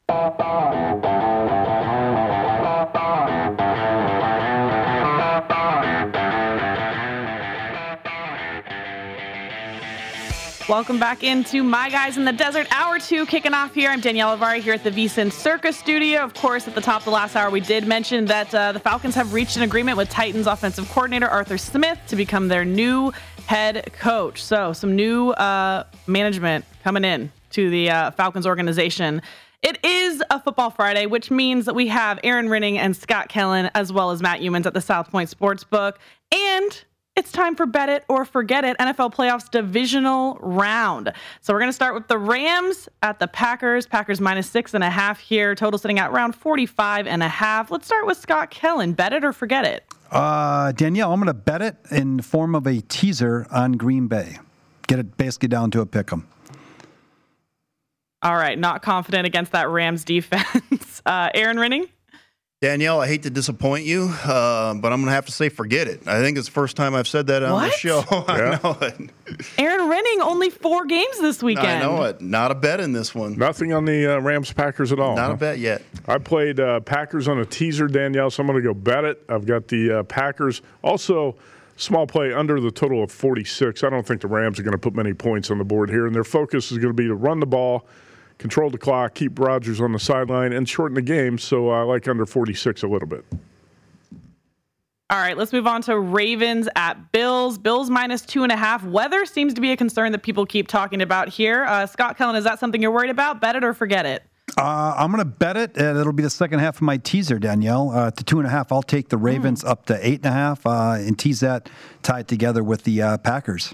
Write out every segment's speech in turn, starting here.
Welcome back into My Guys in the Desert, Hour 2 kicking off here. I'm Danielle Avari here at the VSiN Circus Studio. Of course, at the top of the last hour, we did mention that the Falcons have reached an agreement with Titans offensive coordinator Arthur Smith to become their new head coach. So some new management coming in to the Falcons organization. It is a Football Friday, which means that we have Aaron Rinning and Scott Kellen, as well as Matt Youmans at the South Point Sportsbook. And it's time for Bet It or Forget It, NFL Playoffs divisional round. So we're going to start with the Rams at the Packers. Packers -6.5 here. Total sitting at around 45.5. Let's start with Scott Kellen. Bet it or forget it? Danielle, I'm going to bet it in the form of a teaser on Green Bay. Get it basically down to a pick 'em. All right. Not confident against that Rams defense. Aaron Rinning? Danielle, I hate to disappoint you, but I'm going to have to say forget it. I think it's the first time I've said that on the show. I know it. Aaron Rinning, only 4 games this weekend. I know it. Not a bet in this one. Nothing on the Rams-Packers at all. Not a bet yet. I played Packers on a teaser, Danielle, so I'm going to go bet it. I've got the Packers. Also, small play under the total of 46. I don't think the Rams are going to put many points on the board here, and their focus is going to be to run the ball, control the clock, keep Rodgers on the sideline, and shorten the game. So I like under 46 a little bit. All right, let's move on to Ravens at Bills. Bills -2.5. Weather seems to be a concern that people keep talking about here. Scott Kellen, is that something you're worried about? Bet it or forget it? I'm going to bet it, and it'll be the second half of my teaser, Danielle. To 2.5, I'll take the Ravens up to 8.5 and tease that, tie it together with the Packers.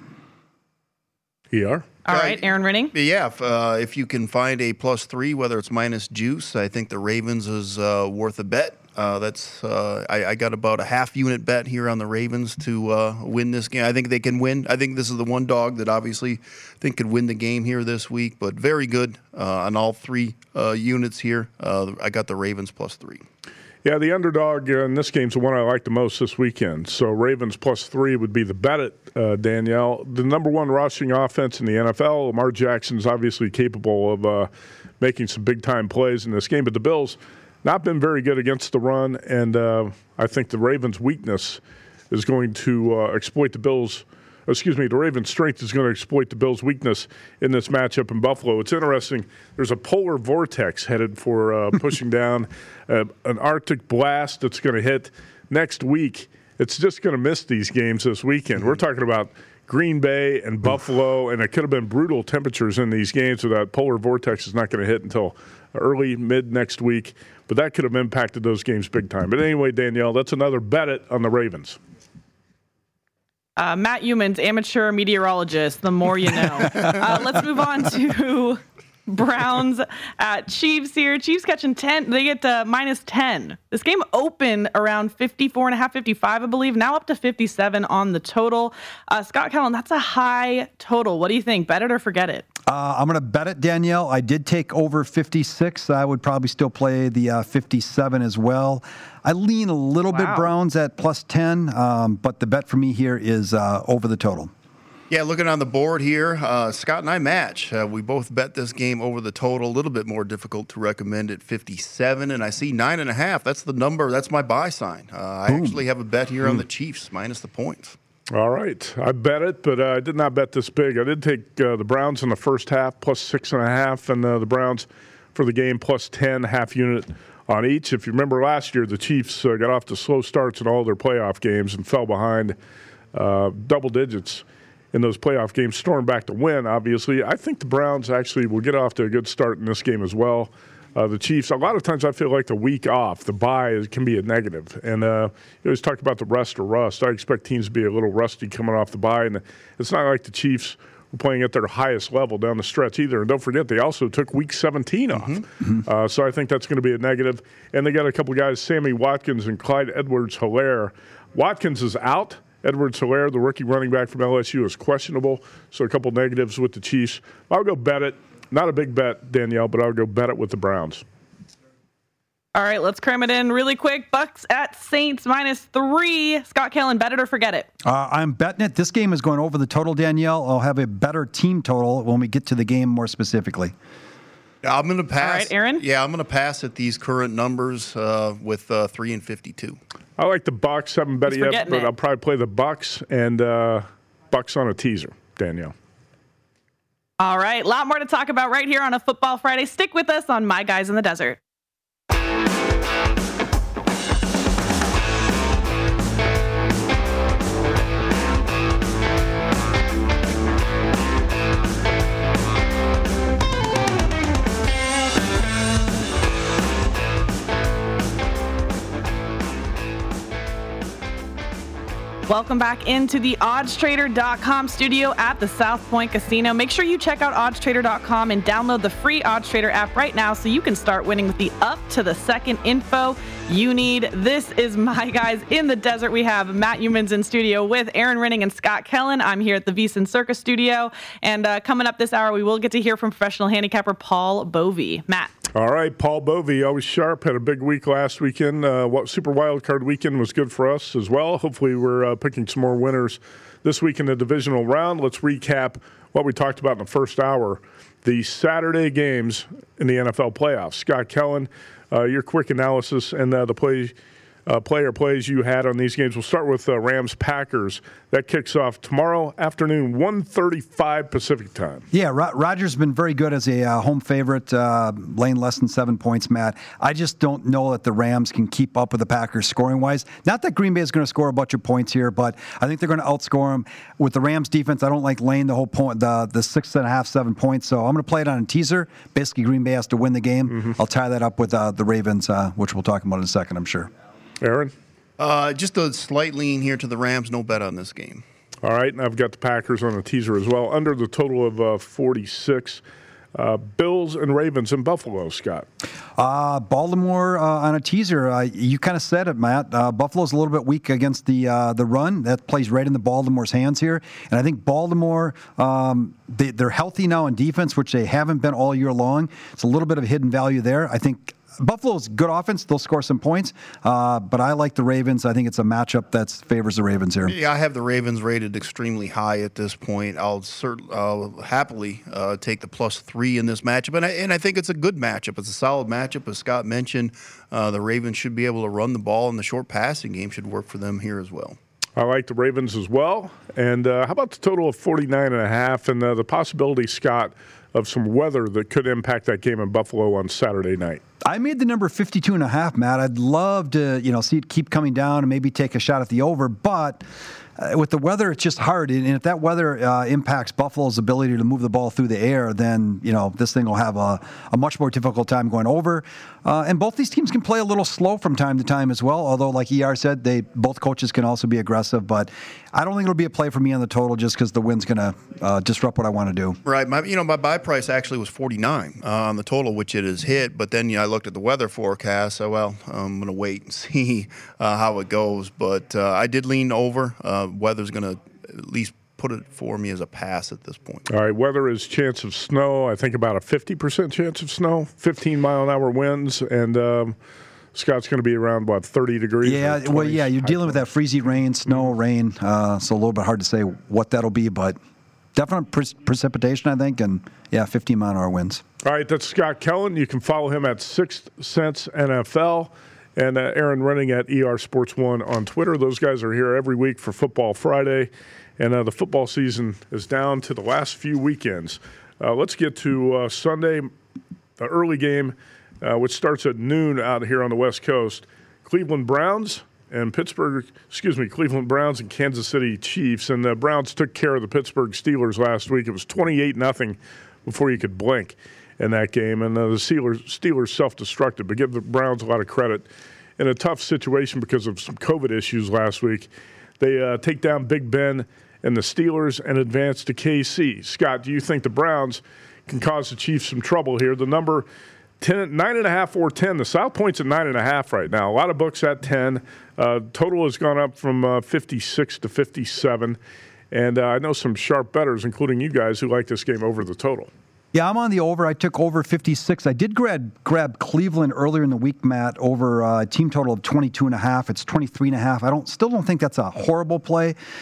ER? All right, Aaron Rinning? Yeah, if you can find a +3, whether it's minus juice, I think the Ravens is worth a bet. I got about a half-unit bet here on the Ravens to win this game. I think they can win. I think this is the one dog that obviously I think could win the game here this week, but very good on all 3 units here. I got the Ravens +3. Yeah, the underdog in this game is the one I like the most this weekend. So Ravens +3 would be the bet it, Danielle. The number 1 rushing offense in the NFL. Lamar Jackson is obviously capable of making some big-time plays in this game. But the Bills not been very good against the run, and I think the Ravens' weakness is going to exploit the Bills' the Ravens' strength is going to exploit the Bills' weakness in this matchup in Buffalo. It's interesting. There's a polar vortex headed for pushing down an Arctic blast that's going to hit next week. It's just going to miss these games this weekend. We're talking about Green Bay and Buffalo, and it could have been brutal temperatures in these games, so that polar vortex is not going to hit until early, mid next week. But that could have impacted those games big time. But anyway, Danielle, that's another bet it on the Ravens. Matt Youmans, amateur meteorologist, the more you know. Let's move on to Browns at Chiefs here. Chiefs catching 10. They get -10. This game opened around 54.5, 55, I believe. Now up to 57 on the total. Scott Kellen, that's a high total. What do you think? Bet it or forget it? I'm going to bet it, Danielle. I did take over 56. I would probably still play the 57 as well. I lean a little bit Browns at +10, but the bet for me here is over the total. Yeah, looking on the board here, Scott and I match. We both bet this game over the total. A little bit more difficult to recommend at 57, and I see 9.5. That's the number. That's my buy sign. I actually have a bet here on the Chiefs minus the points. All right. I bet it, but I did not bet this big. I did take the Browns in the first half +6.5, and the Browns for the game +10, half unit on each. If you remember last year, the Chiefs got off to slow starts in all their playoff games and fell behind double digits in those playoff games, stormed back to win, obviously. I think the Browns actually will get off to a good start in this game as well. The Chiefs, a lot of times I feel like the week off, the bye can be a negative. And you always talk about the rest or rust. I expect teams to be a little rusty coming off the bye. And it's not like the Chiefs were playing at their highest level down the stretch either. And don't forget, they also took week 17 off. So I think that's going to be a negative. And they got a couple of guys, Sammy Watkins and Clyde Edwards-Helaire. Watkins is out. Edwards-Helaire, the rookie running back from LSU, is questionable. So a couple negatives with the Chiefs. I'll go bet it. Not a big bet, Danielle, but I'll go bet it with the Browns. All right, let's cram it in really quick. Bucks at Saints -3. Scott Kellen, bet it or forget it? I'm betting it. This game is going over the total, Danielle. I'll have a better team total when we get to the game more specifically. I'm going to pass. All right, Aaron? Yeah, I'm going to pass at these current numbers with 3 and 52. I like the Bucks. Haven't bet it yet, but I'll probably play the Bucks and Bucks on a teaser, Danielle. All right, a lot more to talk about right here on a Football Friday. Stick with us on My Guys in the Desert. Welcome back into the oddstrader.com studio at the South Point Casino. Make sure you check out oddstrader.com and download the free OddsTrader app right now so you can start winning with the up-to-the-second info you need. This is My Guys in the Desert. We have Matt Youmans in studio with Aaron Renning and Scott Kellen. I'm here at the VSiN Circus studio. And coming up this hour, we will get to hear from professional handicapper Paul Bovey. Matt. All right, Paul Bovey, always sharp, had a big week last weekend. Super Wildcard weekend was good for us as well. Hopefully we're picking some more winners this week in the divisional round. Let's recap what we talked about in the first hour, the Saturday games in the NFL playoffs. Scott Kellen, your quick analysis and the player plays you had on these games. We'll start with Rams-Packers. That kicks off tomorrow afternoon, 1:35 Pacific time. Yeah, Rodgers been very good as a home favorite, laying less than 7 points, Matt. I just don't know that the Rams can keep up with the Packers scoring-wise. Not that Green Bay is going to score a bunch of points here, but I think they're going to outscore them. With the Rams defense, I don't like laying the whole point, the 6.5, 7 points, so I'm going to play it on a teaser. Basically, Green Bay has to win the game. Mm-hmm. I'll tie that up with the Ravens, which we'll talk about in a second, I'm sure. Aaron? Just a slight lean here to the Rams. No bet on this game. All right, and I've got the Packers on a teaser as well. Under the total of 46. Bills and Ravens in Buffalo, Scott. Baltimore on a teaser. You kind of said it, Matt. Buffalo's a little bit weak against the run. That plays right into Baltimore's hands here. And I think Baltimore, they're healthy now in defense, which they haven't been all year long. It's a little bit of hidden value there. I think Buffalo's good offense. They'll score some points. But I like the Ravens. I think it's a matchup that favors the Ravens here. Yeah, I have the Ravens rated extremely high at this point. I'll happily take the +3 in this matchup. And I think it's a good matchup. It's a solid matchup. As Scott mentioned, the Ravens should be able to run the ball, and the short passing game should work for them here as well. I like the Ravens as well. And how about the total of 49.5 and the possibility, Scott, of some weather that could impact that game in Buffalo on Saturday night? I made the number 52.5, Matt. I'd love to, see it keep coming down and maybe take a shot at the over, but with the weather, it's just hard. And if that weather impacts Buffalo's ability to move the ball through the air, then, this thing will have a much more difficult time going over. And both these teams can play a little slow from time to time as well, although, like ER said, both coaches can also be aggressive. But I don't think it'll be a play for me on the total just because the wind's going to disrupt what I want to do. Right. My buy price actually was 49 on the total, which it has hit. But then I looked at the weather forecast. So, I'm going to wait and see how it goes. But I did lean over. Weather's going to at least put it for me as a pass at this point. All right, weather is chance of snow. I think about a 50% chance of snow, 15-mile-an-hour winds, and Scott's going to be around, 30 degrees? Yeah, you're dealing with that freezing rain, snow, rain, so a little bit hard to say what that'll be, but definite precipitation, I think, and, 15-mile-an-hour winds. All right, that's Scott Kellen. You can follow him at 6th Sense NFL. And Aaron Renning at ER Sports 1 on Twitter. Those guys are here every week for Football Friday. And the football season is down to the last few weekends. Let's get to Sunday, the early game, which starts at noon out here on the West Coast. Cleveland Browns and Kansas City Chiefs. And the Browns took care of the Pittsburgh Steelers last week. It was 28-0 before you could blink in that game, and the Steelers self-destructed, but give the Browns a lot of credit. In a tough situation because of some COVID issues last week, they take down Big Ben and the Steelers and advance to KC. Scott, do you think the Browns can cause the Chiefs some trouble here? The number 9.5 or 10. The South Point's at 9.5 right now. A lot of books at 10. Total has gone up from 56 to 57, and I know some sharp bettors, including you guys, who like this game over the total. Yeah, I'm on the over. I took over 56. I did grab Cleveland earlier in the week, Matt, over a team total of 22.5. It's 23.5. Still don't think that's a horrible play.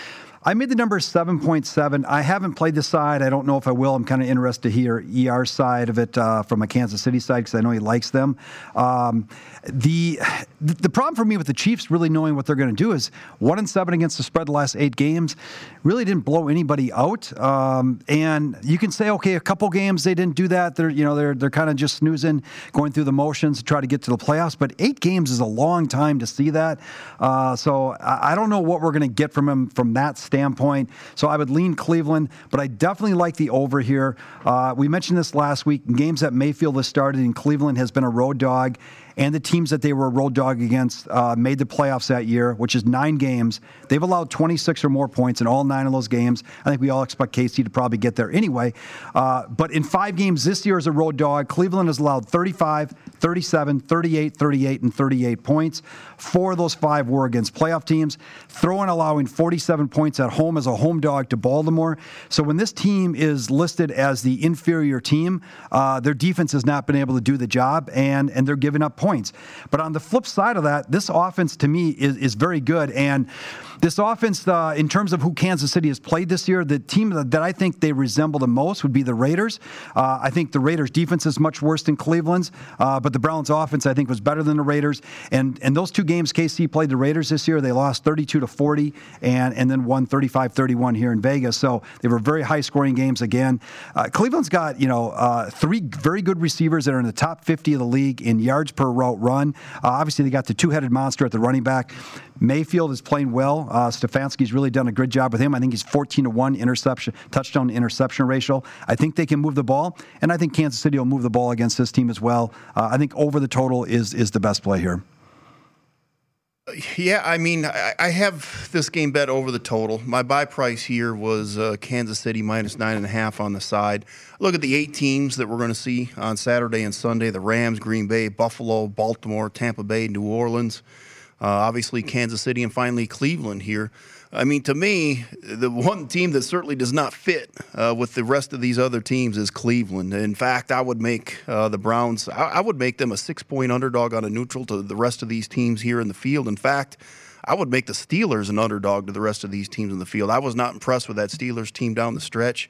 I made the number 7.7. I haven't played the side. I don't know if I will. I'm kind of interested to hear ER's side of it from a Kansas City side because I know he likes them. The problem for me with the Chiefs really knowing what they're going to do is 1-7 against the spread the last 8 games. Really didn't blow anybody out. And you can say, okay, a couple games they didn't do that. They're kind of just snoozing, going through the motions to try to get to the playoffs. But 8 games is a long time to see that. So I don't know what we're going to get from him from that standpoint. So I would lean Cleveland, but I definitely like the over here. We mentioned this last week. Games that Mayfield has started in Cleveland has been a road dog. And the teams that they were a road dog against made the playoffs that year, which is 9 games. They've allowed 26 or more points in all 9 of those games. I think we all expect KC to probably get there anyway. But in 5 games this year as a road dog, Cleveland has allowed 35, 37, 38, 38, and 38 points. 4 of those 5 were against playoff teams. Throw in allowing 47 points at home as a home dog to Baltimore. So when this team is listed as the inferior team, their defense has not been able to do the job, and they're giving up points. But on the flip side of that, this offense to me is very good. And this offense, in terms of who Kansas City has played this year, the team that I think they resemble the most would be the Raiders. I think the Raiders' defense is much worse than Cleveland's, but the Browns' offense, I think, was better than the Raiders. And those 2 games KC played the Raiders this year, they lost 32-40 and then won 35-31 here in Vegas. So they were very high-scoring games again. Cleveland's got 3 very good receivers that are in the top 50 of the league in yards per route run. Obviously, they got the 2-headed monster at the running back. Mayfield is playing well. Stefanski's really done a good job with him. I think he's 14-1 touchdown to interception ratio. I think they can move the ball, and I think Kansas City will move the ball against this team as well. I think over the total is the best play here. Yeah, I mean, I have this game bet over the total. My buy price here was Kansas City minus 9.5 on the side. Look at the 8 teams that we're going to see on Saturday and Sunday: the Rams, Green Bay, Buffalo, Baltimore, Tampa Bay, New Orleans. Obviously, Kansas City, and finally Cleveland here. I mean, to me, the one team that certainly does not fit with the rest of these other teams is Cleveland. In fact, I would make the Browns, I would make them a 6-point underdog on a neutral to the rest of these teams here in the field. In fact, I would make the Steelers an underdog to the rest of these teams in the field. I was not impressed with that Steelers team down the stretch.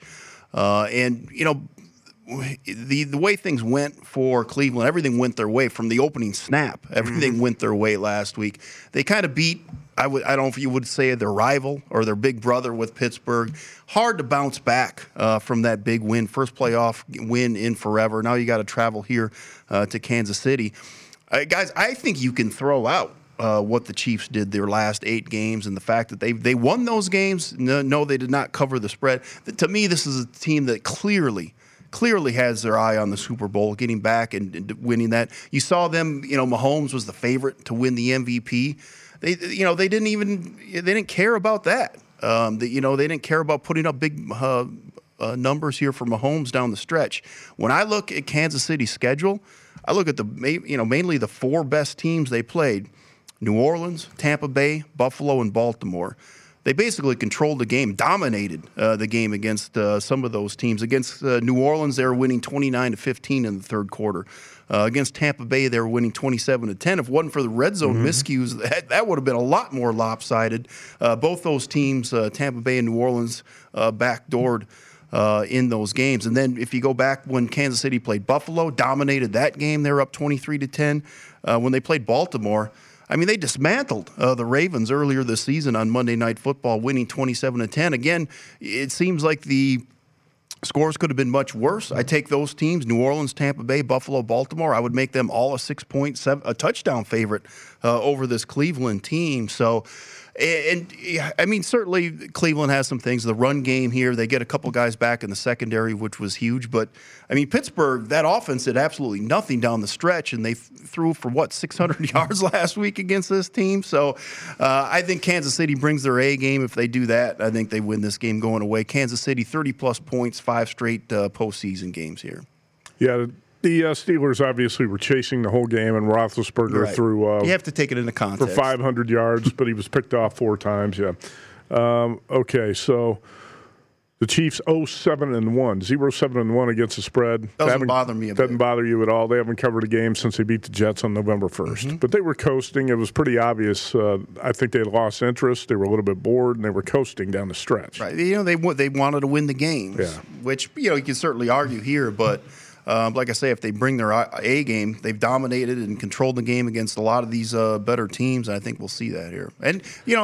The way things went for Cleveland, everything went their way from the opening snap. Everything went their way last week. They kind of beat, I don't know if you would say, their rival or their big brother with Pittsburgh. Hard to bounce back from that big win, first playoff win in forever. Now you got to travel here to Kansas City. Guys, I think you can throw out what the Chiefs did their last 8 games, and the fact that they won those games. No, they did not cover the spread. To me, this is a team that clearly has their eye on the Super Bowl, getting back and winning that. You saw them, Mahomes was the favorite to win the MVP. They didn't care about that. They didn't care about putting up big numbers here for Mahomes down the stretch. When I look at Kansas City's schedule, I look at mainly the 4 best teams they played: New Orleans, Tampa Bay, Buffalo, and Baltimore. They basically controlled the game, dominated the game against some of those teams. Against New Orleans, they were winning 29-15 in the third quarter. Against Tampa Bay, they were winning 27-10. If it wasn't for the red zone miscues, that would have been a lot more lopsided. Both those teams, Tampa Bay and New Orleans, backdoored in those games. And then if you go back when Kansas City played Buffalo, dominated that game. They were up 23-10. When they played Baltimore, I mean, they dismantled the Ravens earlier this season on Monday Night Football, winning 27-10. Again, it seems like the scores could have been much worse. I take those teams: New Orleans, Tampa Bay, Buffalo, Baltimore. I would make them all a touchdown favorite over this Cleveland team. So, and I mean, certainly Cleveland has some things. The run game here, they get a couple guys back in the secondary, which was huge. But, I mean, Pittsburgh, that offense did absolutely nothing down the stretch, and they threw for, 600 yards last week against this team. So I think Kansas City brings their A game. If they do that, I think they win this game going away. Kansas City, 30-plus points, 5 straight postseason games here. Yeah, the Steelers obviously were chasing the whole game, and Roethlisberger threw. You have to take it into context. For 500 yards, but he was picked off 4 times. Yeah. Okay, so The Chiefs 0-7-1, 0-7-1 against the spread. Doesn't bother me a bit. Doesn't bother you at all. They haven't covered a game since they beat the Jets on November 1st. But they were coasting. It was pretty obvious. I think they had lost interest. They were a little bit bored, and they were coasting down the stretch. Right. They wanted to win the games, which you can certainly argue here, but. Like I say, if they bring their A game, they've dominated and controlled the game against a lot of these better teams, and I think we'll see that here. And,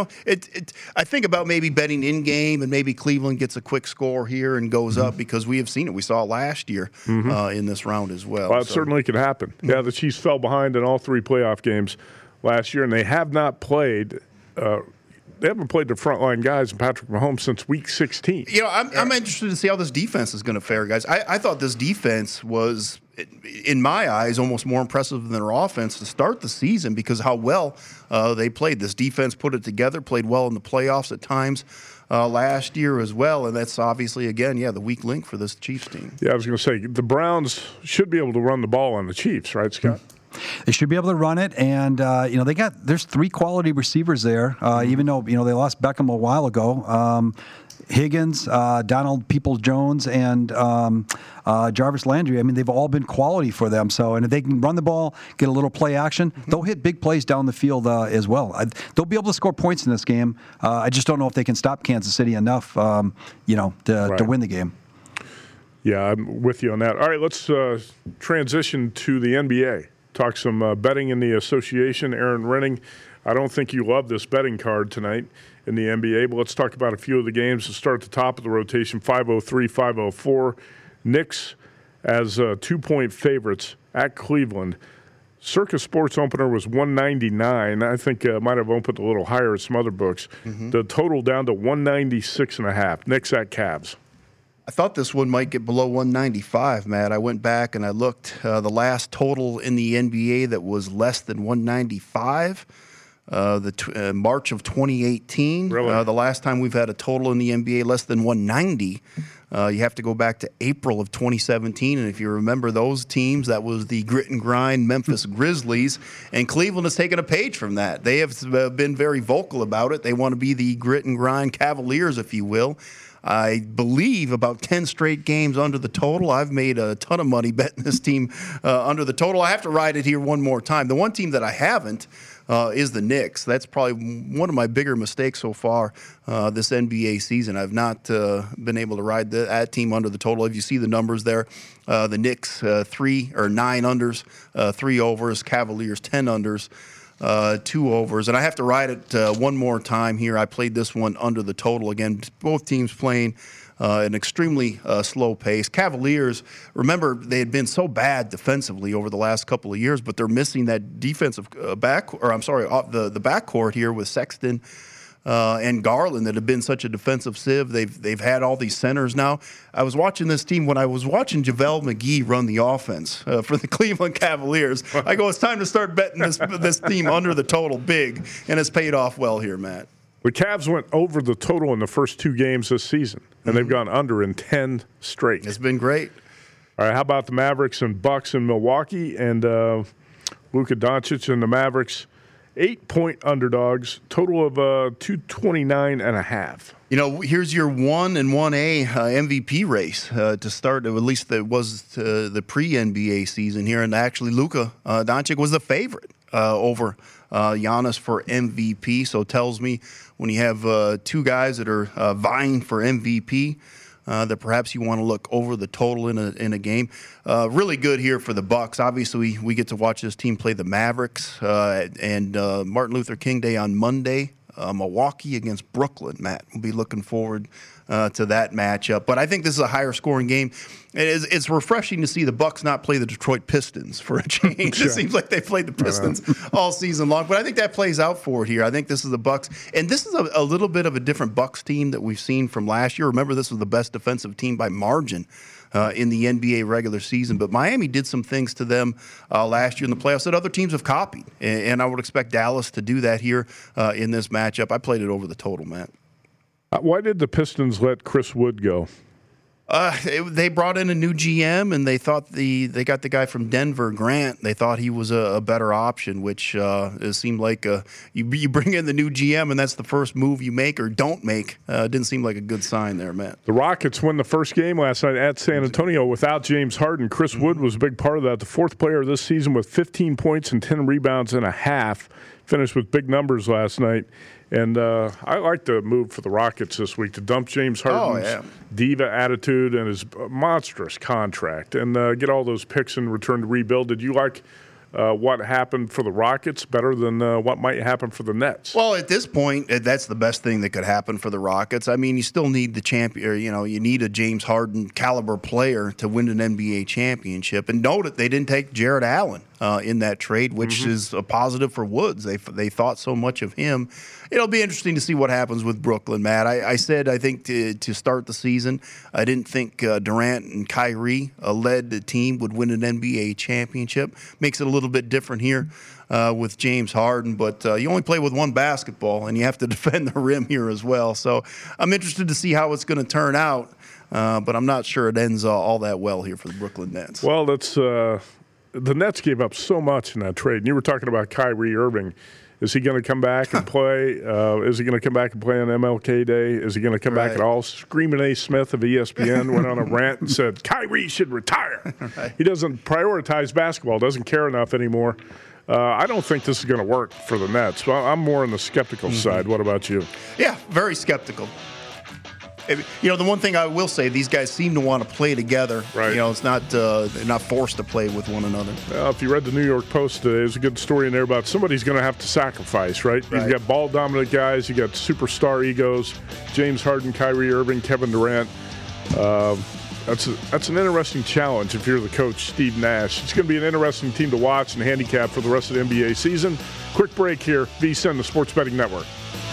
I think about maybe betting in-game and maybe Cleveland gets a quick score here and goes up because we have seen it. We saw it last year in this round as well. Well, it certainly could happen. Yeah, the Chiefs fell behind in all 3 playoff games last year, and they have not played they haven't played the frontline guys and Patrick Mahomes since week 16. I'm interested to see how this defense is going to fare, guys. I thought this defense was, in my eyes, almost more impressive than their offense to start the season because of how well they played. This defense put it together, played well in the playoffs at times last year as well, and that's obviously, again, the weak link for this Chiefs team. Yeah, I was going to say, the Browns should be able to run the ball on the Chiefs, right, Scott? They should be able to run it, and there's 3 quality receivers there. Even though they lost Beckham a while ago, Higgins, Donald Peoples-Jones, and Jarvis Landry. I mean, they've all been quality for them. So, and if they can run the ball, get a little play action, they'll hit big plays down the field as well. They'll be able to score points in this game. I just don't know if they can stop Kansas City enough, to win the game. Yeah, I'm with you on that. All right, let's transition to the NBA. Talk some betting in the association. Aaron Renning, I don't think you love this betting card tonight in the NBA, but let's talk about a few of the games to start at the top of the rotation. 503, 504. Knicks as 2-point favorites at Cleveland. Circus Sports opener was 199. I think might have opened a little higher at some other books. The total down to 196.5. Knicks at Cavs. I thought this one might get below 195, Matt. I went back and I looked. The last total in the NBA that was less than 195, March of 2018. Really? The last time we've had a total in the NBA less than 190, you have to go back to April of 2017. And if you remember those teams, that was the grit and grind Memphis Grizzlies. And Cleveland has taken a page from that. They have been very vocal about it. They want to be the grit and grind Cavaliers, if you will. I believe about 10 straight games under the total. I've made a ton of money betting this team under the total. I have to ride it here one more time. The one team that I haven't is the Knicks. That's probably one of my bigger mistakes so far this NBA season. I've not been able to ride that team under the total. If you see the numbers there, the Knicks 9 unders, 3 overs, Cavaliers 10 unders. 2 overs, and I have to ride it one more time here. I played this one under the total. Again, both teams playing an extremely slow pace. Cavaliers, remember, they had been so bad defensively over the last couple of years, but they're missing that defensive the backcourt here with Sexton and Garland that have been such a defensive sieve. They've had all these centers now. I was watching this team when I was watching JaVale McGee run the offense for the Cleveland Cavaliers. I go, it's time to start betting this team under the total big, and it's paid off well here, Matt. The Cavs went over the total in the first 2 games this season, and they've gone under in 10 straight. It's been great. All right, how about the Mavericks and Bucks in Milwaukee, and Luka Doncic and the Mavericks? 8-point underdogs, total of 229.5. Here's your 1 and 1A MVP race to start. At least it was the pre-NBA season here, and actually Luka Doncic was the favorite over Giannis for MVP. So it tells me when you have 2 guys that are vying for MVP, that perhaps you want to look over the total in a game. Really good here for the Bucks. Obviously, we get to watch this team play the Mavericks and Martin Luther King Day on Monday. Milwaukee against Brooklyn, Matt. We'll be looking forward to that matchup. But I think this is a higher scoring game. It's refreshing to see the Bucks not play the Detroit Pistons for a change. Sure. It seems like they played the Pistons all season long. But I think that plays out for it here. I think this is the Bucks. And this is a little bit of a different Bucks team that we've seen from last year. Remember, this was the best defensive team by margin in the NBA regular season. But Miami did some things to them last year in the playoffs that other teams have copied. And I would expect Dallas to do that here in this matchup. I played it over the total, Matt. Why did the Pistons let Chris Wood go? They brought in a new GM, and they thought they got the guy from Denver, Grant. They thought he was a better option, which it seemed like you bring in the new GM, and that's the first move you make or don't make. Didn't seem like a good sign there, Matt. The Rockets win the first game last night at San Antonio without James Harden. Chris Wood was a big part of that. The fourth player this season with 15 points and 10 rebounds and a half. Finished with big numbers last night. And I like the move for the Rockets this week to dump James Harden's diva attitude and his monstrous contract and get all those picks in return to rebuild. Did you like what happened for the Rockets better than what might happen for the Nets? Well, at this point, that's the best thing that could happen for the Rockets. I mean, you still need the champion. You need a James Harden caliber player to win an NBA championship. And note that they didn't take Jared Allen in that trade, which is a positive for Woods. They thought so much of him. It'll be interesting to see what happens with Brooklyn, Matt. I said I think to start the season, I didn't think Durant and Kyrie led the team would win an NBA championship. Makes it a little bit different here with James Harden, but you only play with one basketball, and you have to defend the rim here as well. So I'm interested to see how it's going to turn out, but I'm not sure it ends all that well here for the Brooklyn Nets. Well, that's the Nets gave up so much in that trade. And you were talking about Kyrie Irving. Is he going to come back and play? Is he going to come back and play on MLK Day? Is he going to come back at all? Screaming A. Smith of ESPN went on a rant and said, Kyrie should retire. He doesn't prioritize basketball, doesn't care enough anymore. I don't think this is going to work for the Nets. Well, I'm more on the skeptical side. What about you? Yeah, very skeptical. The one thing I will say, these guys seem to want to play together. Right. It's not they're not forced to play with one another. Well, if you read the New York Post today, there's a good story in there about somebody's going to have to sacrifice, right? You've got ball-dominant guys. You got superstar egos, James Harden, Kyrie Irving, Kevin Durant. That's an interesting challenge if you're the coach, Steve Nash. It's going to be an interesting team to watch and handicap for the rest of the NBA season. Quick break here. VSiN, the Sports Betting Network.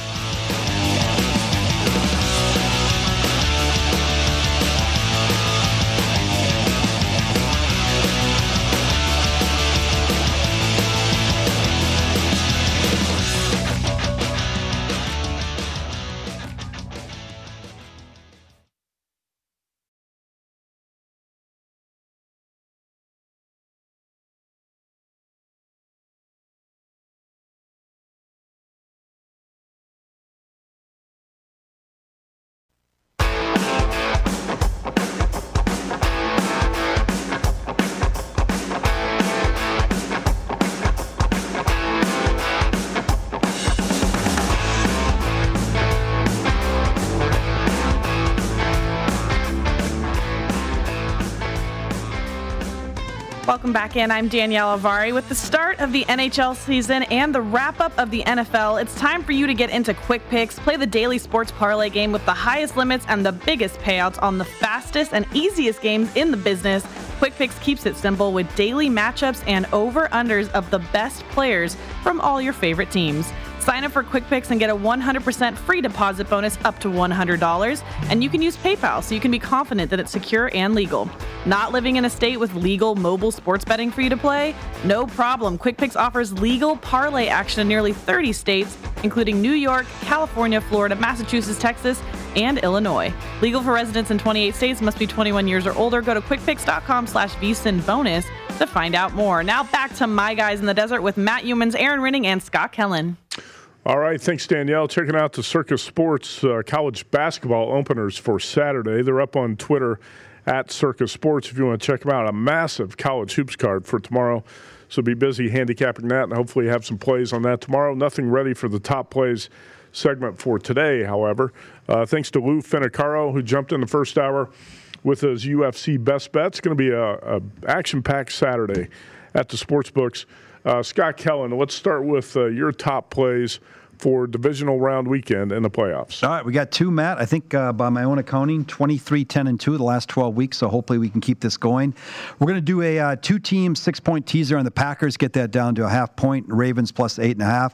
Welcome back in. I'm Danielle Avari. With the start of the NHL season and the wrap-up of the NFL, it's time for you to get into Quick Picks. Play the daily sports parlay game with the highest limits and the biggest payouts on the fastest and easiest games in the business. Quick Picks keeps it simple with daily matchups and over-unders of the best players from all your favorite teams. Sign up for Quick Picks and get a 100% free deposit bonus up to $100, and you can use PayPal so you can be confident that it's secure and legal. Not living in a state with legal mobile sports betting for you to play? No problem. Quick Picks offers legal parlay action in nearly 30 states, including New York, California, Florida, Massachusetts, Texas, and Illinois. Legal for residents in 28 states, must be 21 years or older. Go to quickpicks.com/VSiN bonus to find out more. Now back to My Guys in the Desert with Matt Youmans, Aaron Rinning, and Scott Kellen. All right, thanks, Danielle. Checking out the Circus Sports college basketball openers for Saturday. They're up on Twitter at Circus Sports if you want to check them out. A massive college hoops card for tomorrow, so be busy handicapping that and hopefully have some plays on that tomorrow. Nothing ready for the top plays segment for today, however. Thanks to Lou Finicaro, who jumped in the first hour with his UFC best bets. It's going to be a action-packed Saturday at the sportsbooks. Scott Kellen, let's start with your top plays for divisional round weekend in the playoffs. All right, we got two, Matt. I think by my own accounting, 23, 10, and 2 the last 12 weeks, so hopefully we can keep this going. We're going to do a two-team 6-point teaser on the Packers, get that down to a half point, Ravens plus 8.5.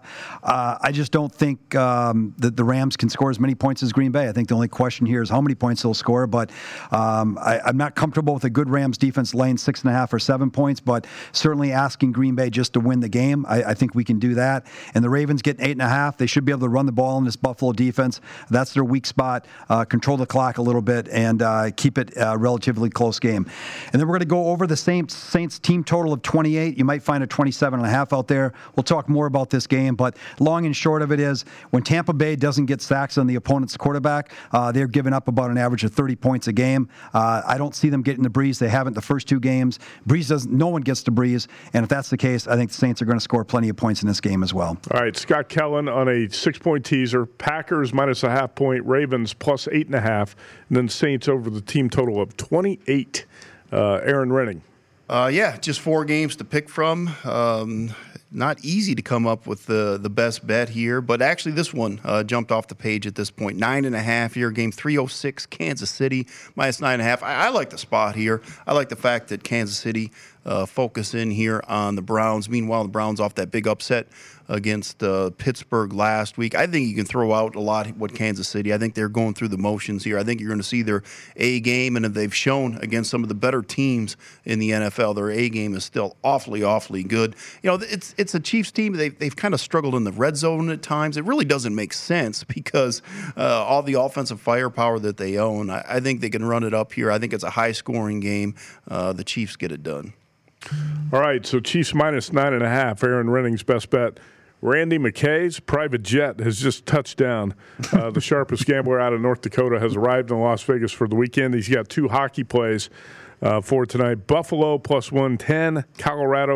I just don't think that the Rams can score as many points as Green Bay. I think the only question here is how many points they'll score, but I'm not comfortable with a good Rams defense laying 6.5 or 7 points, but certainly asking Green Bay just to win the game. I think we can do that. And the Ravens getting 8.5. 6.5. They should be able to run the ball in this Buffalo defense. That's their weak spot. Control the clock a little bit and keep it a relatively close game. And then we're going to go over the Saints team total of 28. You might find a 27.5 out there. We'll talk more about this game, but long and short of it is when Tampa Bay doesn't get sacks on the opponent's quarterback, they're giving up about an average of 30 points a game. I don't see them getting the Breeze. They haven't the first two games. No one gets to Breeze, and if that's the case, I think the Saints are going to score plenty of points in this game as well. All right, Scott Kellen on a 6-point teaser. Packers -0.5 point. Ravens +8.5. And then Saints over the team total of 28. Aaron Renning. Just 4 games to pick from. Not easy to come up with the best bet here, but actually this one jumped off the page at this point. 9.5 here, game 306, Kansas City, -9.5. I like the spot here. I like the fact that Kansas City focus in here on the Browns. Meanwhile, the Browns off that big upset against Pittsburgh last week. I think you can throw out a lot what Kansas City. I think they're going through the motions here. I think you're going to see their A game, and if they've shown against some of the better teams in the NFL, their A game is still awfully good. You know, it's a Chiefs team. They've kind of struggled in the red zone at times. It really doesn't make sense because all the offensive firepower that they own. I think they can run it up here. I think it's a high-scoring game. The Chiefs get it done. All right, so Chiefs -9.5. Aaron Renning's best bet. Randy McKay's private jet has just touched down. The sharpest gambler out of North Dakota has arrived in Las Vegas for the weekend. He's got 2 hockey plays for tonight. Buffalo +110, Colorado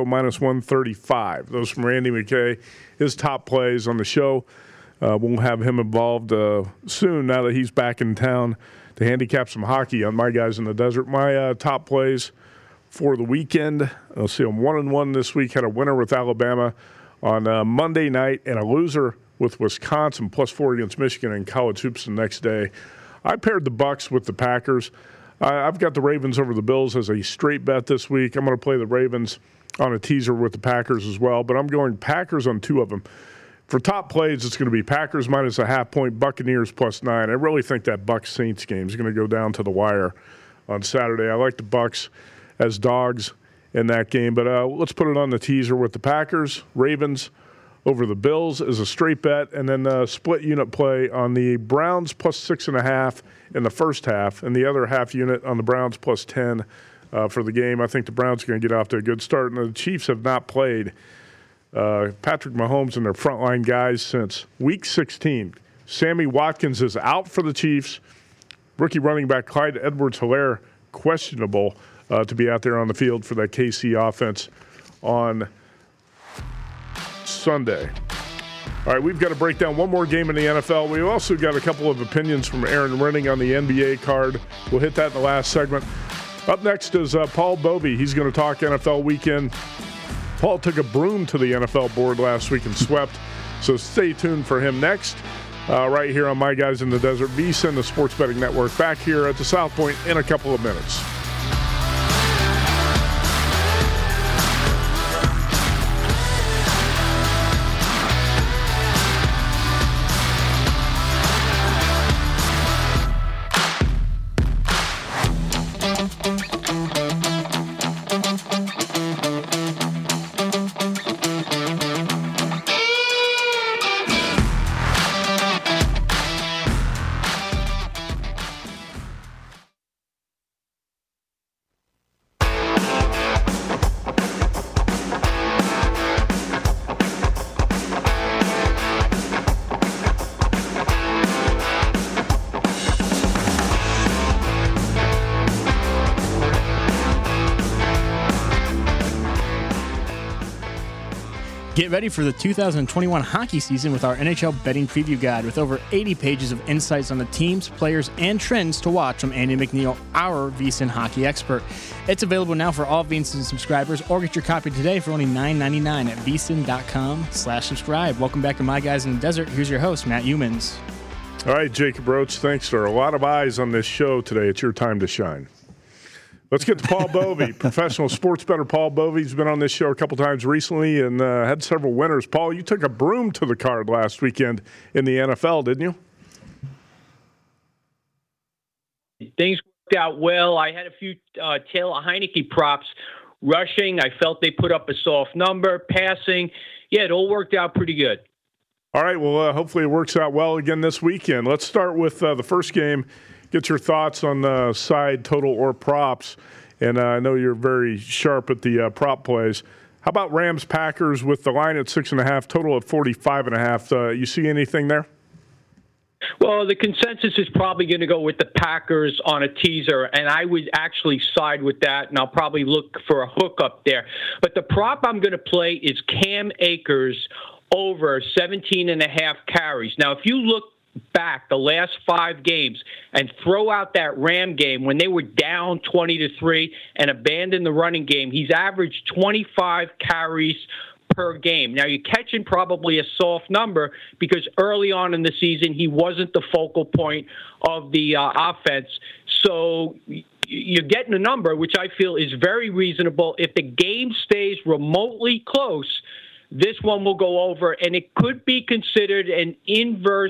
-135. Those from Randy McKay. His top plays on the show. We'll have him involved soon now that he's back in town to handicap some hockey on My Guys in the Desert. My top plays for the weekend. I'll see I'm 1-1 this week. Had a winner with Alabama on Monday night and a loser with Wisconsin, +4 against Michigan in college hoops the next day. I paired the Bucs with the Packers. I've got the Ravens over the Bills as a straight bet this week. I'm going to play the Ravens on a teaser with the Packers as well, but I'm going Packers on 2 of them. For top plays, it's going to be Packers -0.5 point, Buccaneers +9. I really think that Bucs-Saints game is going to go down to the wire on Saturday. I like the Bucs as dogs in that game. But let's put it on the teaser with the Packers. Ravens over the Bills is a straight bet, and then split unit play on the Browns +6.5 in the first half, and the other half unit on the Browns +10 for the game. I think the Browns are going to get off to a good start, and the Chiefs have not played Patrick Mahomes and their frontline guys since Week 16. Sammy Watkins is out for the Chiefs. Rookie running back Clyde Edwards-Helaire questionable to be out there on the field for that KC offense on Sunday. All right, we've got to break down one more game in the NFL. We've also got a couple of opinions from Aaron Renning on the NBA card. We'll hit that in the last segment. Up next is Paul Bovey. He's going to talk NFL weekend. Paul took a broom to the NFL board last week and swept, so stay tuned for him next. Right here on My Guys in the Desert, VSiN, the Sports Betting Network, back here at the South Point in a couple of minutes. Get ready for the 2021 hockey season with our NHL betting preview guide with over 80 pages of insights on the teams, players, and trends to watch from Andy McNeil, our VSiN hockey expert. It's available now for all VSiN subscribers, or get your copy today for only $9.99 at vsin.com/subscribe. Welcome back to My Guys in the Desert. Here's your host, Matt Humans. All right, Jacob Roach, thanks. There are a lot of eyes on this show today. It's your time to shine. Let's get to Paul Bovey, professional sports bettor Paul Bovey. He's been on this show a couple times recently and had several winners. Paul, you took a broom to the card last weekend in the NFL, didn't you? Things worked out well. I had a few Taylor Heineke props. Rushing, I felt they put up a soft number. Passing, yeah, it all worked out pretty good. All right, well, hopefully it works out well again this weekend. Let's start with the first game. Get your thoughts on the side, total, or props. And I know you're very sharp at the prop plays. How about Rams-Packers with the line at 6.5, total at 45.5? You see anything there? Well, the consensus is probably going to go with the Packers on a teaser, and I would actually side with that, and I'll probably look for a hook up there. But the prop I'm going to play is Cam Akers over 17.5 carries. Now, if you look back the last 5 games and throw out that Ram game when they were down 20-3 and abandoned the running game, he's averaged 25 carries per game. Now, you're catching probably a soft number because early on in the season, he wasn't the focal point of the offense. So you're getting a number, which I feel is very reasonable. If the game stays remotely close, this one will go over, and it could be considered an inverse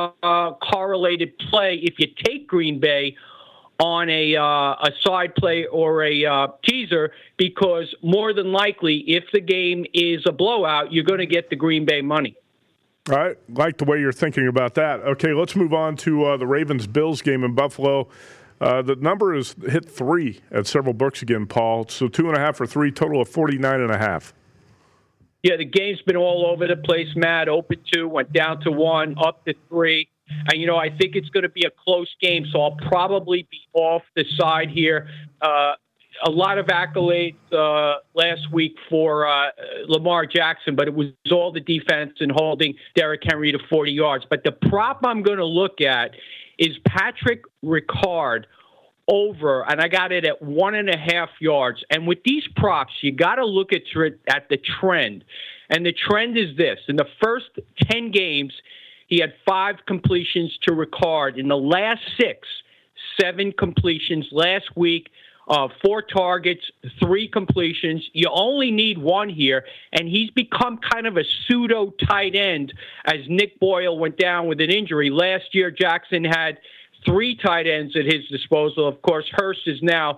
correlated play if you take Green Bay on a side play or a teaser, because more than likely, if the game is a blowout, you're going to get the Green Bay money. All right. Like the way you're thinking about that. Okay, let's move on to the Ravens-Bills game in Buffalo. The number is hit 3 at several books again, Paul. So 2.5 or 3, total of 49.5. Yeah, the game's been all over the place, Matt. Open 2, went down to 1, up to 3. And, I think it's going to be a close game, so I'll probably be off the side here. A lot of accolades last week for Lamar Jackson, but it was all the defense and holding Derrick Henry to 40 yards. But the prop I'm going to look at is Patrick Ricard over, and I got it at 1.5 yards. And with these props, you got to look at the trend. And the trend is this. In the first 10 games, he had 5 completions to Ricard. In the last 6, 7 completions. Last week, 4 targets, 3 completions. You only need 1 here, and he's become kind of a pseudo tight end as Nick Boyle went down with an injury. Last year, Jackson had 3 tight ends at his disposal. Of course, Hurst is now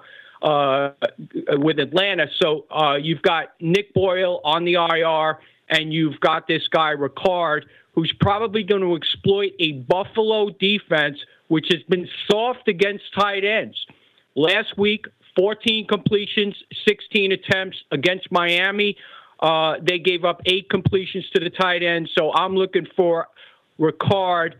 with Atlanta. So you've got Nick Boyle on the IR, and you've got this guy, Ricard, who's probably going to exploit a Buffalo defense, which has been soft against tight ends. Last week, 14 completions, 16 attempts against Miami. They gave up 8 completions to the tight end. So I'm looking for Ricard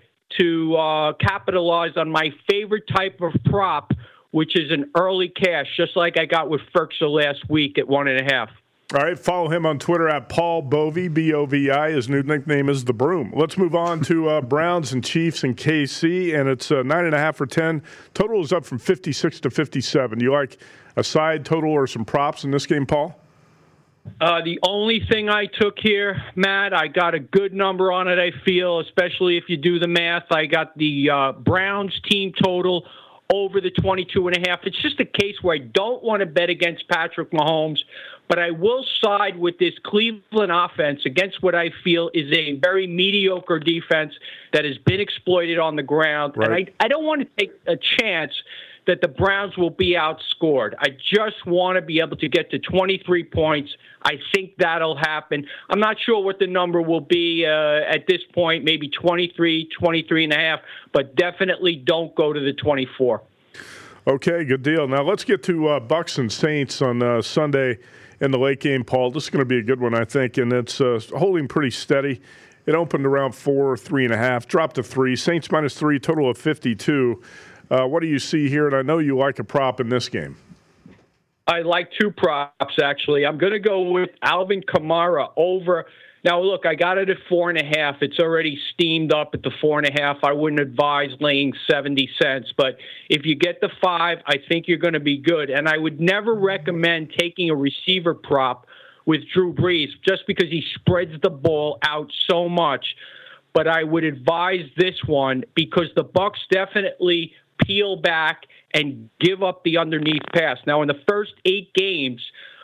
to capitalize on my favorite type of prop, which is an early cash, just like I got with Ferkser last week at 1.5. All right, follow him on Twitter at Paul Bovi, B-O-V-I. His new nickname is The Broom. Let's move on to Browns and Chiefs and KC, and it's 9.5 or 10. Total is up from 56 to 57. Do you like a side total or some props in this game, Paul? The only thing I took here, Matt, I got a good number on it, I feel, especially if you do the math. I got the Browns team total over the 22.5. It's just a case where I don't want to bet against Patrick Mahomes, but I will side with this Cleveland offense against what I feel is a very mediocre defense that has been exploited on the ground. Right. And I don't want to take a chance that the Browns will be outscored. I just want to be able to get to 23 points. I think that'll happen. I'm not sure what the number will be at this point, maybe 23, 23.5, but definitely don't go to the 24. Okay, good deal. Now let's get to Bucks and Saints on Sunday in the late game, Paul. This is going to be a good one, I think, and it's holding pretty steady. It opened around 4, 3.5, dropped to 3. Saints -3, total of 52. What do you see here? And I know you like a prop in this game. I like 2 props, actually. I'm going to go with Alvin Kamara over. Now, look, I got it at 4.5. It's already steamed up at the 4.5. I wouldn't advise laying 70 cents. But if you get the 5, I think you're going to be good. And I would never recommend taking a receiver prop with Drew Brees just because he spreads the ball out so much. But I would advise this one because the Bucs definitely peel back and give up the underneath pass. Now, in the first 8 games,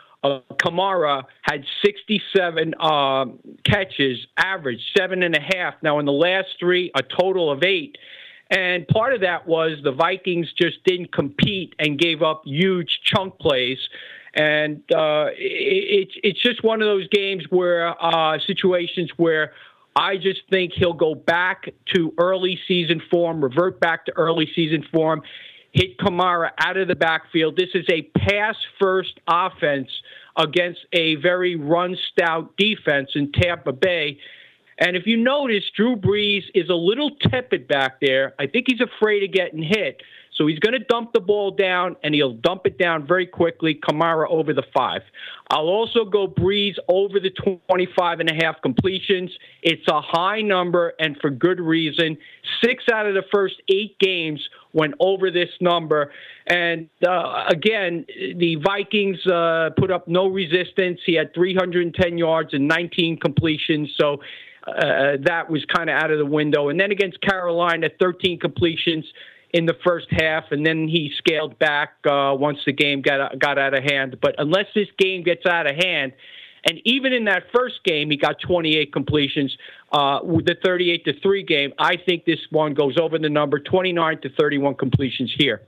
Kamara had 67 catches, average 7.5. Now, in the last 3, a total of 8. And part of that was the Vikings just didn't compete and gave up huge chunk plays. And it's just one of those games where situations where I just think he'll go back to early season form, revert back to early season form, hit Kamara out of the backfield. This is a pass-first offense against a very run-stout defense in Tampa Bay. And if you notice, Drew Brees is a little tepid back there. I think he's afraid of getting hit. So he's going to dump the ball down, and he'll dump it down very quickly. Kamara over the 5. I'll also go Brees over the 25.5 completions. It's a high number, and for good reason. 6 out of the first 8 games went over this number. And again, the Vikings put up no resistance. He had 310 yards and 19 completions. So that was kind of out of the window. And then against Carolina, 13 completions in the first half, and then he scaled back once the game got out of hand. But unless this game gets out of hand, and even in that first game, he got 28 completions with the 38-3 game, I think this one goes over the number, 29-31 completions here.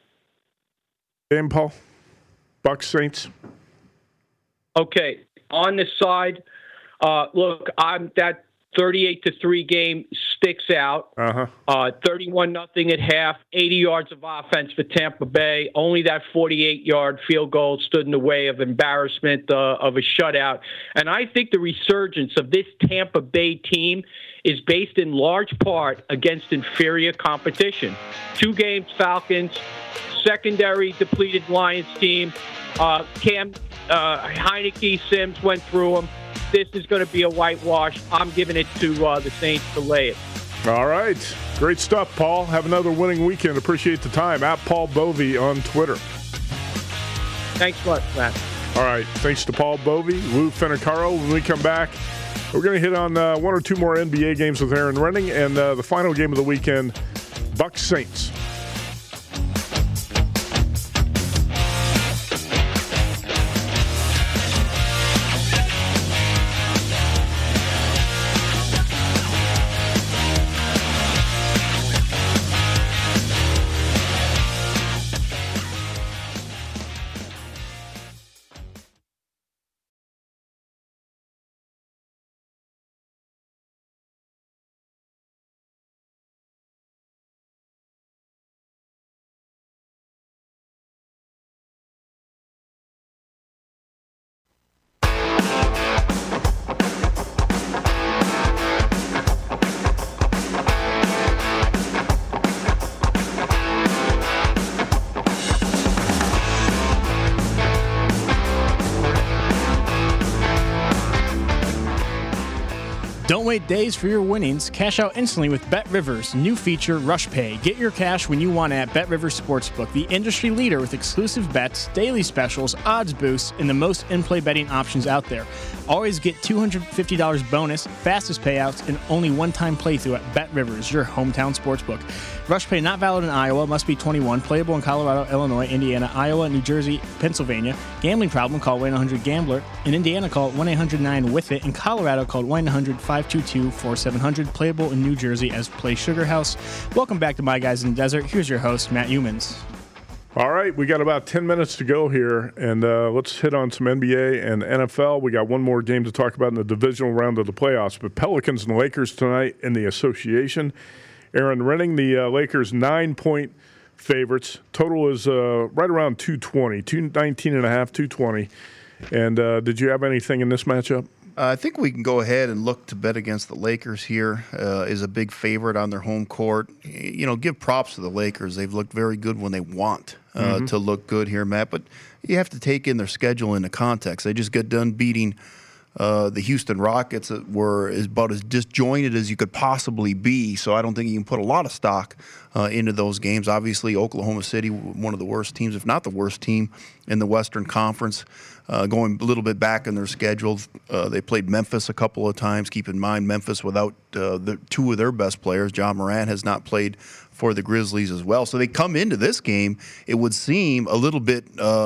Game, Paul? Bucs Saints? Okay, on the side, look, that 38-3 game sticks out. 31-0 at half, 80 yards of offense for Tampa Bay. Only that 48-yard field goal stood in the way of embarrassment of a shutout. And I think the resurgence of this Tampa Bay team is based in large part against inferior competition. 2 games, Falcons, secondary depleted Lions team. Cam Heineke, Sims went through them. This is going to be a whitewash. I'm giving it to the Saints to lay it. All right. Great stuff, Paul. Have another winning weekend. Appreciate the time. At Paul Bovey on Twitter. Thanks a lot, Matt. All right. Thanks to Paul Bovey, Lou Finicaro. When we come back, we're going to hit on 1 or 2 more NBA games with Aaron Renning, and the final game of the weekend, Bucs Saints. Don't wait days for your winnings. Cash out instantly with BetRivers' new feature, Rush Pay. Get your cash when you want at BetRivers Sportsbook, the industry leader with exclusive bets, daily specials, odds boosts, and the most in-play betting options out there. Always get $250 bonus, fastest payouts, and only one-time playthrough at BetRivers, your hometown sportsbook. Rush Pay not valid in Iowa, must be 21, playable in Colorado, Illinois, Indiana, Iowa, New Jersey, Pennsylvania. Gambling problem, call 1-800-GAMBLER. In Indiana, call 1-800-9-WITH-IT. In Colorado, call 1-800-522-4700. Playable in New Jersey as Play Sugar House. Welcome back to My Guys in the Desert. Here's your host, Matt Youmans. All right, we got about 10 minutes to go here, and let's hit on some NBA and NFL. We got one more game to talk about in the divisional round of the playoffs, but Pelicans and Lakers tonight in the association. Aaron Renning, the Lakers 9-point favorites. Total is right around 220, 219.5, 220. And did you have anything in this matchup? I think we can go ahead and look to bet against the Lakers here. Is a big favorite on their home court. You know, give props to the Lakers. They've looked very good when they want to look good here, Matt. But you have to take in their schedule into context. They just got done beating the Houston Rockets that were about as disjointed as you could possibly be. So I don't think you can put a lot of stock into those games. Obviously, Oklahoma City, one of the worst teams, if not the worst team in the Western Conference. Going a little bit back in their schedule, they played Memphis a couple of times. Keep in mind, Memphis without the 2 of their best players. Ja Morant has not played for the Grizzlies as well. So they come into this game, it would seem a little bit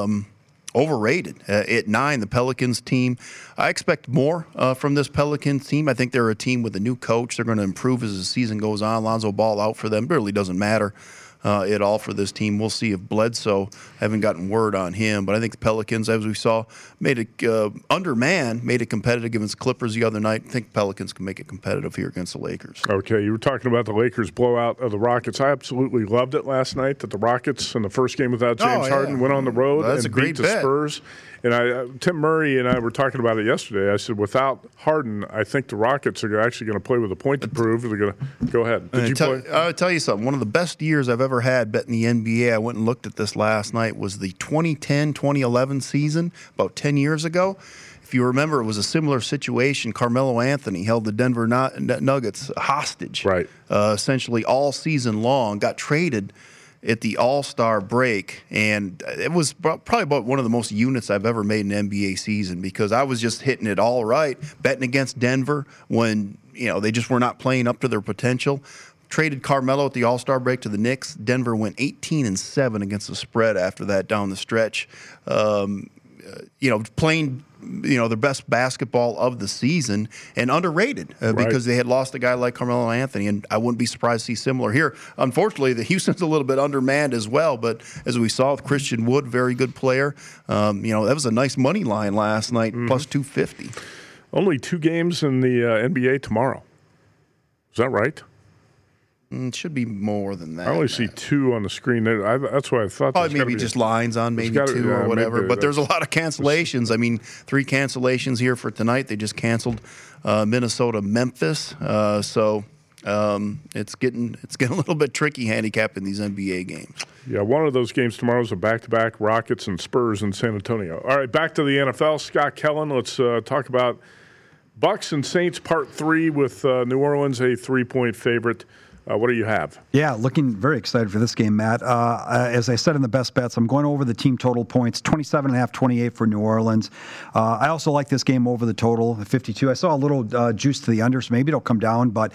overrated. At 9, the Pelicans team. I expect more from this Pelicans team. I think they're a team with a new coach. They're going to improve as the season goes on. Lonzo Ball out for them. It really doesn't matter. at all for this team. We'll see if Bledsoe, haven't gotten word on him, but I think the Pelicans, as we saw, made it competitive against the Clippers the other night. I think Pelicans can make it competitive here against the Lakers. Okay, you were talking about the Lakers blowout of the Rockets. I absolutely loved it last night that the Rockets in the first game without James Harden went on the road and beat the Spurs. And Tim Murray and I were talking about it yesterday. I said, without Harden, I think the Rockets are actually going to play with a point to prove. They're going to go ahead. I'll tell you something. One of the best years I've ever had betting the NBA, I went and looked at this last night, was the 2010-2011 season, about 10 years ago. If you remember, it was a similar situation. Carmelo Anthony held the Denver Nuggets hostage, essentially all season long, got traded at the All-Star break, and it was probably about one of the most units I've ever made in an NBA season because I was just hitting it all right, betting against Denver when they just were not playing up to their potential. Traded Carmelo at the All-Star break to the Knicks. Denver went 18-7 against the spread after that down the stretch. Playing their best basketball of the season and underrated because they had lost a guy like Carmelo Anthony, and I wouldn't be surprised to see similar here. Unfortunately, the Houston's a little bit undermanned as well, but as we saw with Christian Wood, very good player. That was a nice money line last night, plus 250. Only 2 games in the NBA tomorrow. Is that right? It should be more than that. I only see 2 on the screen. That's why I thought. Probably maybe just lines on maybe 2 or whatever. But there's a lot of cancellations. I mean, 3 cancellations here for tonight. They just canceled Minnesota, Memphis. So it's getting a little bit tricky handicapping these NBA games. Yeah, one of those games tomorrow is a back-to-back Rockets and Spurs in San Antonio. All right, back to the NFL. Scott Kellen, let's talk about Bucs and Saints Part 3 with New Orleans a 3-point favorite. What do you have? Yeah, looking very excited for this game, Matt. As I said in the best bets, I'm going over the team total points, 27.5, 28 for New Orleans. I also like this game over the total, 52. I saw a little juice to the under, so maybe it'll come down. But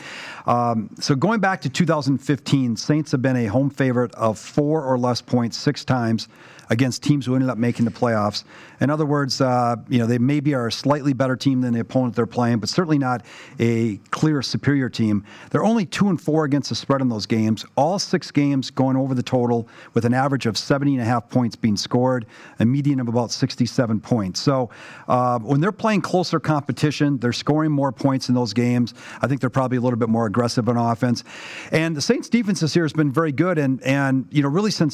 so going back to 2015, Saints have been a home favorite of 4 or less points 6 times against teams who ended up making the playoffs. In other words, they maybe are a slightly better team than the opponent they're playing, but certainly not a clear superior team. They're only 2-4 against the spread in those games. All 6 games going over the total with an average of 70.5 points being scored, a median of about 67 points. So when they're playing closer competition, they're scoring more points in those games. I think they're probably a little bit more aggressive on offense. And the Saints' defense this year has been very good. And really since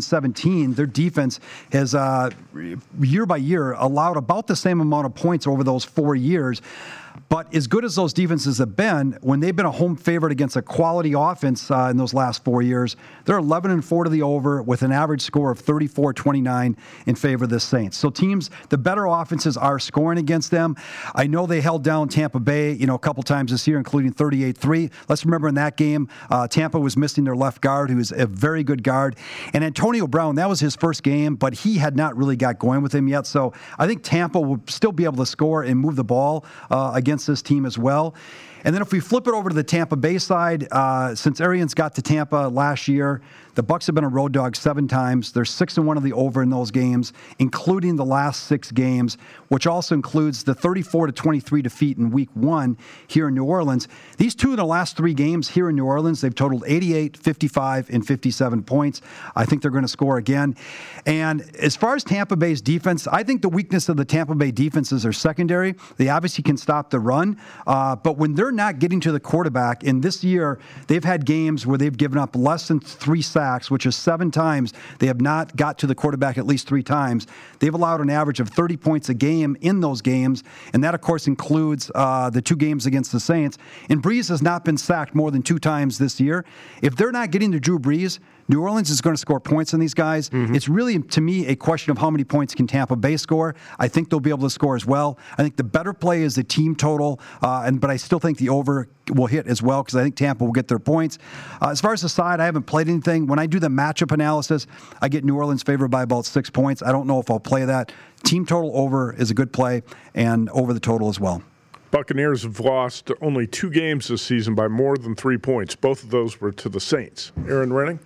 2017, their defense has year by year allowed about the same amount of points over those 4 years. But as good as those defenses have been, when they've been a home favorite against a quality offense in those last 4 years, they're 11-4 to the over with an average score of 34-29 in favor of the Saints. So teams, the better offenses are scoring against them. I know they held down Tampa Bay, a couple times this year, including 38-3. Let's remember in that game, Tampa was missing their left guard, who is a very good guard. And Antonio Brown, that was his first game, but he had not really got going with him yet. So I think Tampa will still be able to score and move the ball against this team as well. And then if we flip it over to the Tampa Bay side, since Arians got to Tampa last year, the Bucs have been a road dog 7 times. They're 6-1 of the over in those games, including the last 6 games, which also includes the 34-23 defeat in Week 1 here in New Orleans. These 2 in the last 3 games here in New Orleans, they've totaled 88, 55, and 57 points. I think they're going to score again. And as far as Tampa Bay's defense, I think the weakness of the Tampa Bay defense is their secondary. They obviously can stop the run, but when they're not getting to the quarterback, and this year they've had games where they've given up less than 3 sacks, which is 7 times. They have not got to the quarterback at least 3 times. They've allowed an average of 30 points a game in those games, and that, of course, includes the 2 games against the Saints. And Brees has not been sacked more than 2 times this year. If they're not getting to Drew Brees, New Orleans is going to score points on these guys. Mm-hmm. It's really, to me, a question of how many points can Tampa Bay score. I think they'll be able to score as well. I think the better play is the team total, but I still think the over will hit as well because I think Tampa will get their points. As far as the side, I haven't played anything. When I do the matchup analysis, I get New Orleans favored by about 6 points. I don't know if I'll play that. Team total over is a good play, and over the total as well. Buccaneers have lost only 2 games this season by more than 3 points. Both of those were to the Saints. Aaron Renning?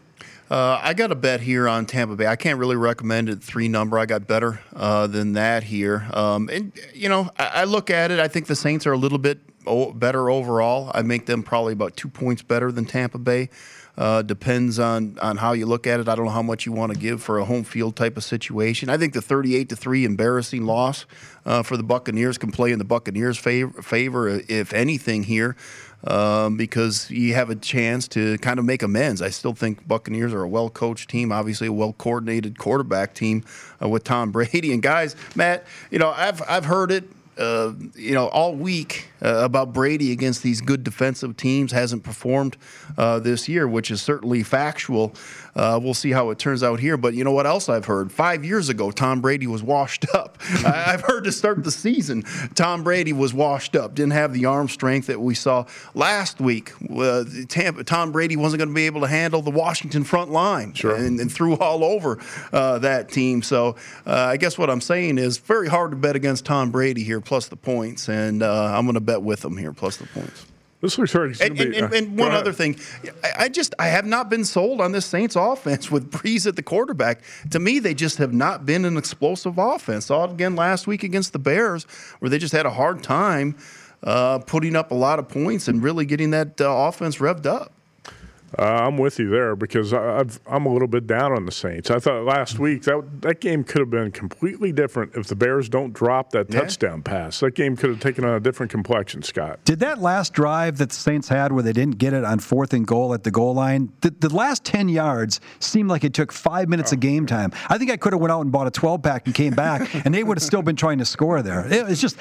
I got a bet here on Tampa Bay. I can't really recommend it 3 number. I got better than that here. I look at it. I think the Saints are a little bit better overall. I make them probably about 2 points better than Tampa Bay. Depends on how you look at it. I don't know how much you want to give for a home field type of situation. I think the 38-3 embarrassing loss for the Buccaneers can play in the Buccaneers' favor if anything here, because you have a chance to kind of make amends. I still think Buccaneers are a well-coached team, obviously a well-coordinated quarterback team with Tom Brady. And guys, Matt, I've heard it. All week about Brady against these good defensive teams, hasn't performed this year, which is certainly factual. We'll see how it turns out here. But you know what else I've heard? 5 years ago, Tom Brady was washed up. I've heard to start the season, Tom Brady was washed up, didn't have the arm strength that we saw last week. Tom Brady wasn't going to be able to handle the Washington front line, sure, and threw all over that team. So I guess what I'm saying is very hard to bet against Tom Brady here, plus the points, and I'm going to bet with him here, plus the points. This looks hard. And one other thing, I have not been sold on this Saints offense with Breeze at the quarterback. To me, they just have not been an explosive offense. Saw it again last week against the Bears, where they just had a hard time putting up a lot of points and really getting that offense revved up. I'm with you there because I'm a little bit down on the Saints. I thought last week that game could have been completely different if the Bears don't drop that touchdown pass. That game could have taken on a different complexion, Scott. Did that last drive that the Saints had where they didn't get it on 4th and goal at the goal line, the last 10 yards seemed like it took 5 minutes of game time. I think I could have went out and bought a 12-pack and came back, and they would have still been trying to score there. It's just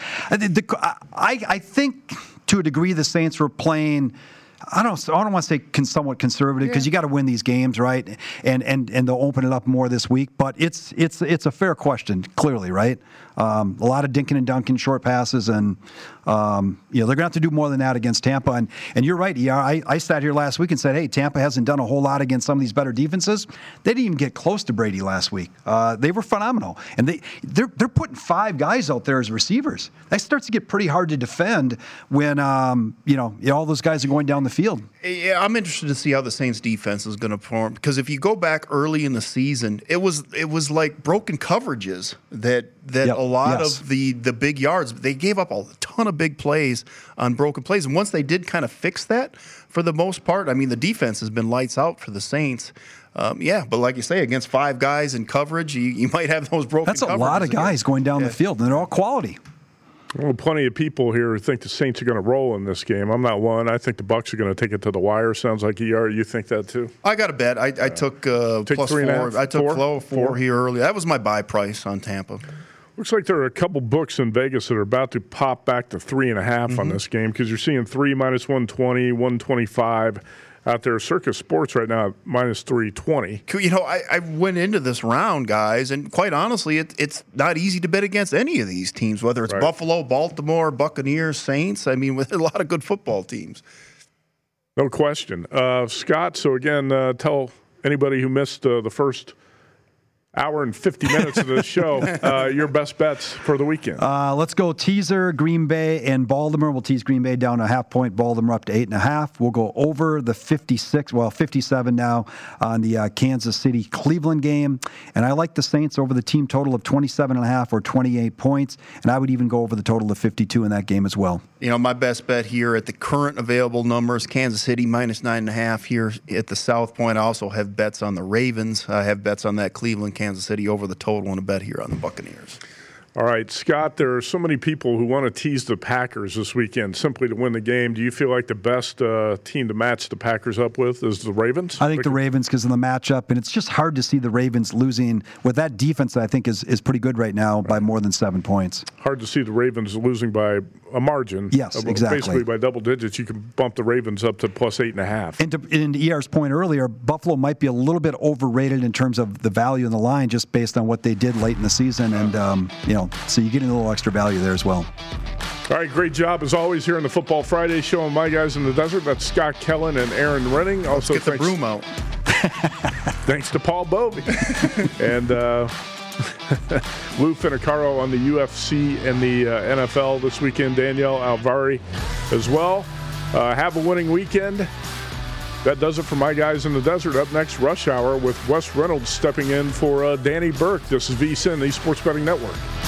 I think to a degree the Saints were playing – I don't want to say somewhat conservative because you got to win these games, right? And they'll open it up more this week. But it's a fair question, clearly, right? A lot of dinking and dunking, short passes, and they're going to have to do more than that against Tampa. And you're right, ER. I sat here last week and said, hey, Tampa hasn't done a whole lot against some of these better defenses. They didn't even get close to Brady last week. They were phenomenal, and they're putting 5 guys out there as receivers. That starts to get pretty hard to defend when all those guys are going down the field. Yeah, I'm interested to see how the Saints defense is going to perform, because if you go back early in the season, it was like broken coverages that a lot of the big yards, they gave up a ton of big plays on broken plays. And once they did kind of fix that, for the most part, I mean, the defense has been lights out for the Saints. But like you say, against 5 guys in coverage, you might have those broken coverages. That's a lot of guys going down the field, and they're all quality. Well, plenty of people here who think the Saints are going to roll in this game. I'm not one. I think the Bucs are going to take it to the wire. Sounds like ER. You think that too? I got a bet. I took plus 4. I took 4 here early. That was my buy price on Tampa. Looks like there are a couple books in Vegas that are about to pop back to 3.5 on this game, because you're seeing 3 minus 120, 125. Out there, Circus Sports right now minus 320. I went into this round, guys, and quite honestly, it's not easy to bet against any of these teams, whether it's Buffalo, Baltimore, Buccaneers, Saints. I mean, with a lot of good football teams. No question. Scott, so again, tell anybody who missed the first hour and 50 minutes of this show, your best bets for the weekend. Let's go teaser, Green Bay and Baltimore. We'll tease Green Bay down a half point, Baltimore up to 8.5. We'll go over the 57 now on the Kansas City-Cleveland game. And I like the Saints over the team total of 27.5 or 28 points. And I would even go over the total of 52 in that game as well. My best bet here at the current available numbers, Kansas City minus 9.5 here at the South Point. I also have bets on the Ravens. I have bets on that Cleveland, Kansas City over the total, and a bet here on the Buccaneers. All right, Scott, there are so many people who want to tease the Packers this weekend simply to win the game. Do you feel like the best team to match the Packers up with is the Ravens? I think the Ravens because of the matchup, and it's just hard to see the Ravens losing with that defense that I think is pretty good right now by more than 7 points. Hard to see the Ravens losing by a margin. Yes, exactly. Basically by double digits, you can bump the Ravens up to plus 8.5. And to ER's point earlier, Buffalo might be a little bit overrated in terms of the value in the line just based on what they did late in the season, and so you're getting a little extra value there as well. All right, great job as always here on the Football Friday show on My Guys in the Desert. That's Scott Kellen and Aaron Renning. Also, Let's get the broom out. Thanks to Paul Bovey and Lou Finicaro on the UFC and the NFL this weekend. Danielle Alvari as well. Have a winning weekend. That does it for My Guys in the Desert. Up next, Rush Hour with Wes Reynolds stepping in for Danny Burke. This is VSiN, the Sports Betting Network.